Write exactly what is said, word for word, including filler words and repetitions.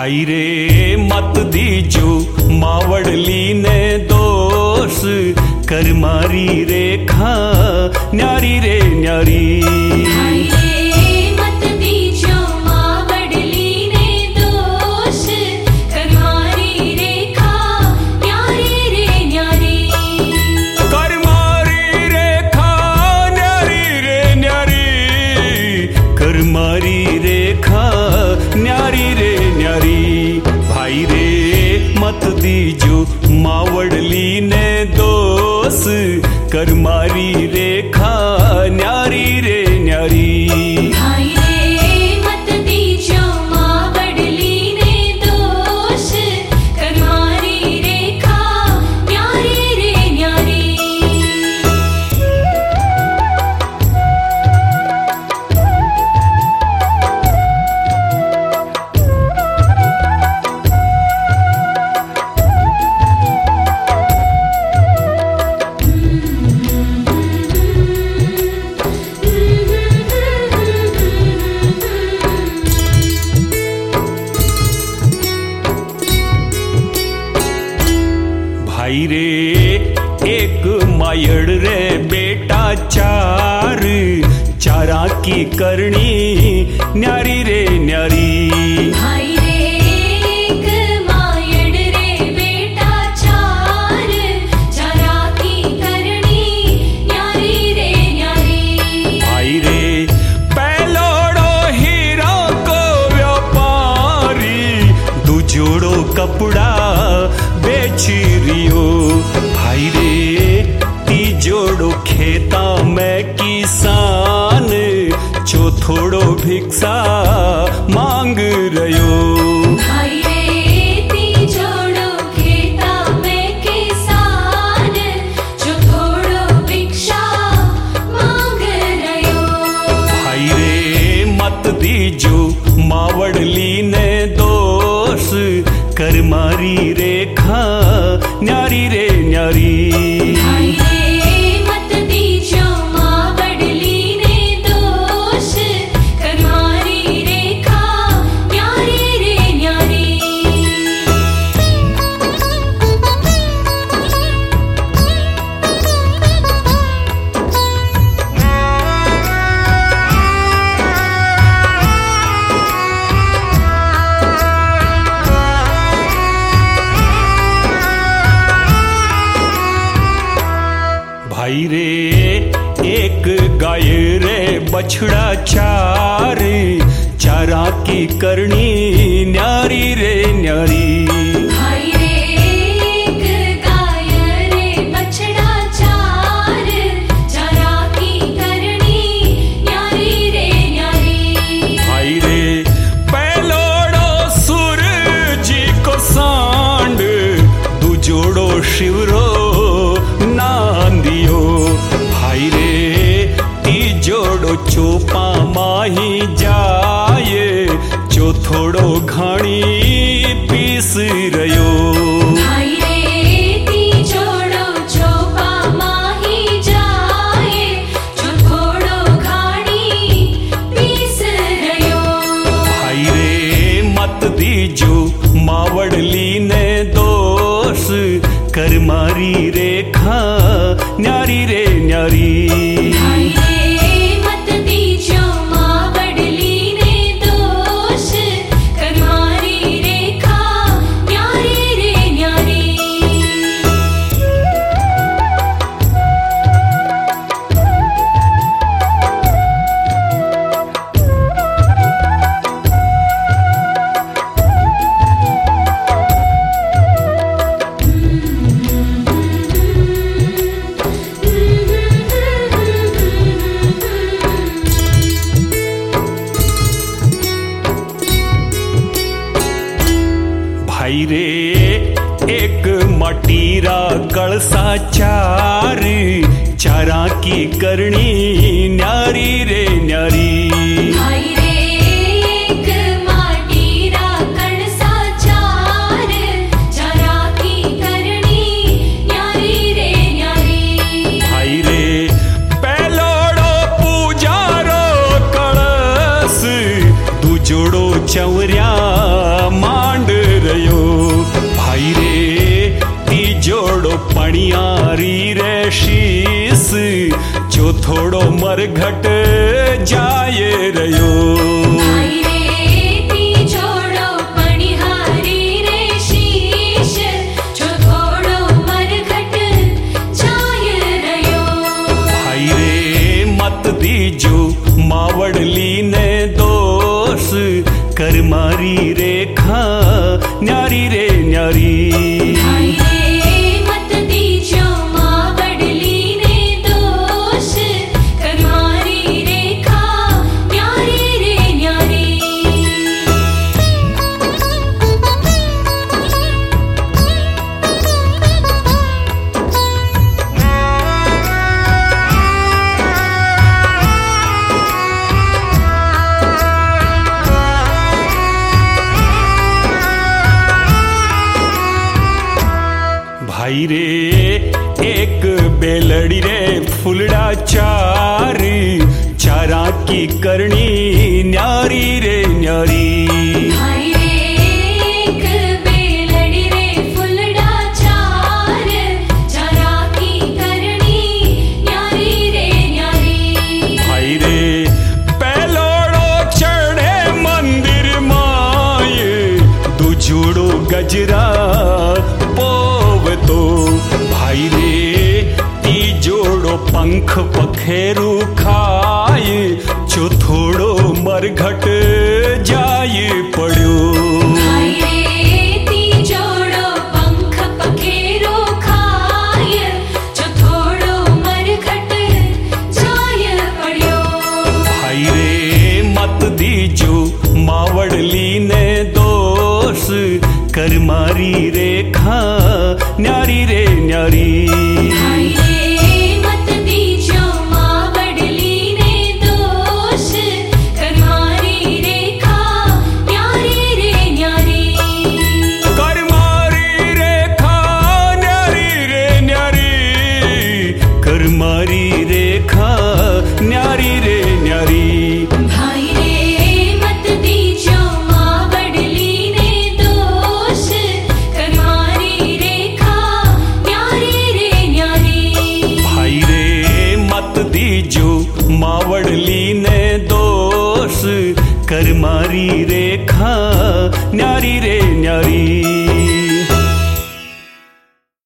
भाई रे मत दीजो मावड़ली ने दोष कर मारी रेखा न्यारी रे न्यारी। भाई रे मत दीजो मावड़ली ने दोष कर मारी रेखा न्यारी रे न्यारी। कर मारी रेखा न्यारी रे न्यारी। कर मारी रेखा न्यारी रे न्यारी। भाई रे मत दीजो मावड़ली ने दोष कर मारी रेखा न्यारी रे न्यारी। भाई रे मत दीजो मावड़ली ने दोष कर मारी रेखा न्यारी रे न्यारी। भाई रे एक मायड़ रे बेटा चार चारा की करनी न्यारी रे न्यारी। भाई रे एक मायड़ रे बेटा चार चारा की करनी न्यारी रे न्यारी। भाई रे पहलोड़ो हीरा को व्यापारी दू जोड़ो कपड़ा बेच रियो। भाई रे तीजोड़ो खेता में किसान चौथोड़ो भिक्षा मांग रयो। भाई रे तीजोड़ो खेता में किसान चौथोड़ो भिक्षा मांग रयो। भाई रे मत दीजो मावड़ली ने दोष कर मारी रेखा न्यारी रे न्यारी। भाई रे मत दीजो मावड़ली ने दोष कर मारी रेखा न्यारी रे न्यारी। भाई रे एक गाय रे बछड़ा चार चारा की करनी न्यारी रे न्यारी। भाई रे एक गाय रे बछड़ा चार चारा की करनी न्यारी रे न्यारी। भाई रे पहलोड़ो सूरज को सांड दू जोड़ो शिवरो नांदियो। भाई रे तीजोड़ो चोपा माही जाए चौथोड़ो घाणी पीस रयो। भाई रे तीजोड़ो चोपा माही जाए चौथोड़ो घाणी पीस रयो। भाई रे मत दीजो मावड़ली ने दोष कर मारी रेखा न्यारी रे न्यारी। भाई रे मत दीजो मावड़ली ने दोष कर मारी रेखा न्यारी रे न्यारी। भाई रे एक मटीरा कलसा चार चारा की करनी न्यारी रे न्यारी। भाई रे एक माटीरा कणसा चार चारा की करनी न्यारी रे न्यारी। भाई रे पहलोड़ो पूजारो कलश दू जोड़ो चौरिया मांड पणियारी रे शीस जो थोड़ो मरघट जाए रयो। भाई रे ती जोड़ो पणिहारी रे शीश जो थोड़ो मरघट जाए रयो। भाई रे मत दीजो मावड़ली ने दोष कर मारी रेखा न्यारी रे न्यारी। भाई रे मत दीजो मावड़ली ने दोष कर मारी रेखा न्यारी रे न्यारी। भाई रे एक बेलड़ी रे फुलड़ा चार चारा की करनी न्यारी रे न्यारी। भाई रे एक बेलड़ी रे फुलड़ा चार चारा की करनी न्यारी रे न्यारी। भाई रे पेलोड़ो चढ़े मंदिर माय दुजोड़ो गजरा तो भाई रे ती जोड़ो पंख पखेरु खाए जो थोड़ो मरघट जाए पड़ो। भाई रे ती जोड़ो पंख पखेरु खाए जो थोड़ो मरघट जाए पड़ो। भाई रे मत दीजो मावड़ली ने दोष कर मारी रेखा न्यारी रे न्यारी। भाई रे मत दीजो मावड़ली ने दोष कर मारी रेखा न्यारी रे न्यारी। कर मारी रेखा न्यारी रे न्यारी कर मारी रेखा न्यारी रे न्यारी। भाई रे मत दीजो मावड़ली ने दोष कर मारी रेखा न्यारी रे न्यारी। भाई रे मत दीजो मावड़ली ने दोष कर मारी रेखा न्यारी रे न्यारी।